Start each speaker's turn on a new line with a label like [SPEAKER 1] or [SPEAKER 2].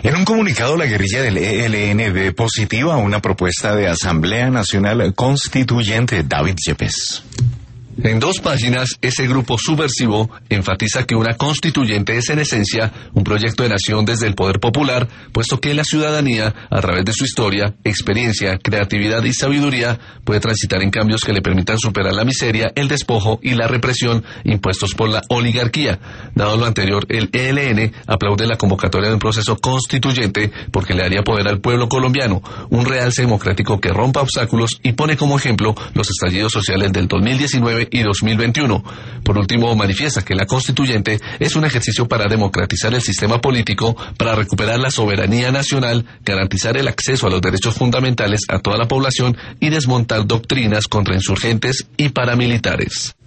[SPEAKER 1] En un comunicado, la guerrilla del ELN ve positiva una propuesta de Asamblea Nacional Constituyente. David Yepes.
[SPEAKER 2] En 2 páginas, ese grupo subversivo enfatiza que una constituyente es en esencia un proyecto de nación desde el poder popular, puesto que la ciudadanía, a través de su historia, experiencia, creatividad y sabiduría, puede transitar en cambios que le permitan superar la miseria, el despojo y la represión impuestos por la oligarquía. Dado lo anterior, el ELN aplaude la convocatoria de un proceso constituyente porque le daría poder al pueblo colombiano, un realce democrático que rompa obstáculos y pone como ejemplo los estallidos sociales del 2019 y 2021. Por último, manifiesta que la constituyente es un ejercicio para democratizar el sistema político, para recuperar la soberanía nacional, garantizar el acceso a los derechos fundamentales a toda la población y desmontar doctrinas contra insurgentes y paramilitares.